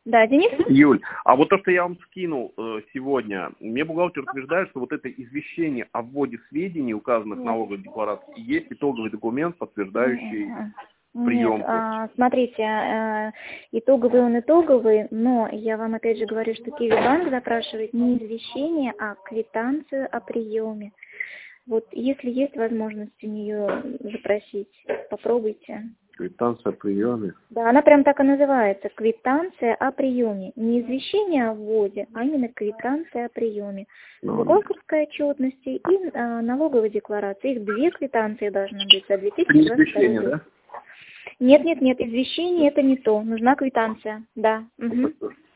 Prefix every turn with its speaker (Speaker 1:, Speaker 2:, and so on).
Speaker 1: Да, Денис?
Speaker 2: Юль, а вот то, что я вам скинул сегодня, мне бухгалтер утверждает, что вот это извещение о вводе сведений, указанных в налоговой декларации, есть итоговый документ, подтверждающий прием.
Speaker 1: Нет, смотрите, итоговый он итоговый, но я вам опять же говорю, что Киви-банк запрашивает не извещение, а квитанцию о приеме. Вот если есть возможность у нее запросить, попробуйте.
Speaker 2: Квитанция о приеме.
Speaker 1: Да, она прям так и называется, квитанция о приеме. Не извещение о вводе, а именно квитанция о приеме. Бухгалтерской отчетности и налоговой декларации. Их две квитанции должны быть за 2022 год.
Speaker 2: Извещение, да?
Speaker 1: Нет, извещение это не то, нужна квитанция, да. Угу.